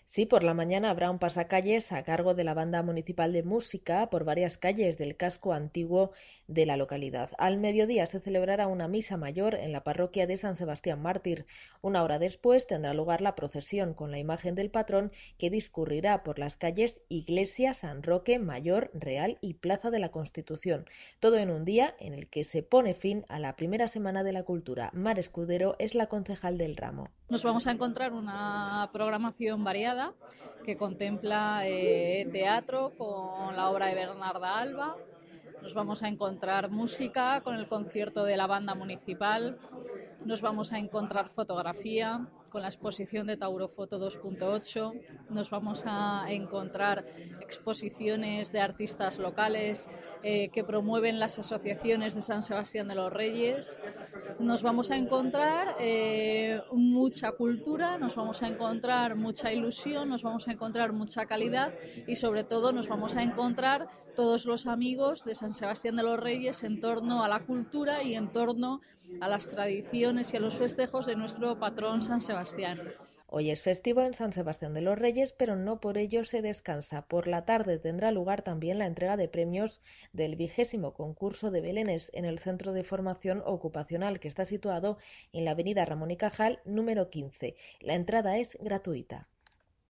Sí, por la mañana habrá un pasacalles a cargo de la Banda Municipal de Música por varias calles del casco antiguo de la localidad. Al mediodía se celebrará una misa mayor en la parroquia de San Sebastián Mártir. Una hora después tendrá lugar la procesión con la imagen del patrón que discurrirá por las calles Iglesia, San Roque, Mayor, Real y Plaza de la Constitución. Todo en un día en el que se pone fin a la primera semana de la cultura. Mar Escudero es la concejal del ramo. Nos vamos a encontrar una programación variada que contempla teatro con la obra de Bernarda Alba. Nos vamos a encontrar música con el concierto de la banda municipal. Nos vamos a encontrar fotografía con la exposición de Taurofoto 2.8. Nos vamos a encontrar exposiciones de artistas locales que promueven las asociaciones de San Sebastián de los Reyes. Nos vamos a encontrar mucha cultura, nos vamos a encontrar mucha ilusión, nos vamos a encontrar mucha calidad y sobre todo nos vamos a encontrar todos los amigos de San Sebastián de los Reyes en torno a la cultura y en torno a las tradiciones y a los festejos de nuestro patrón San Sebastián. Hoy es festivo en San Sebastián de los Reyes, pero no por ello se descansa. Por la tarde tendrá lugar también la entrega de premios del 20º concurso de belenes en el Centro de Formación Ocupacional, que está situado en la avenida Ramón y Cajal, número 15. La entrada es gratuita.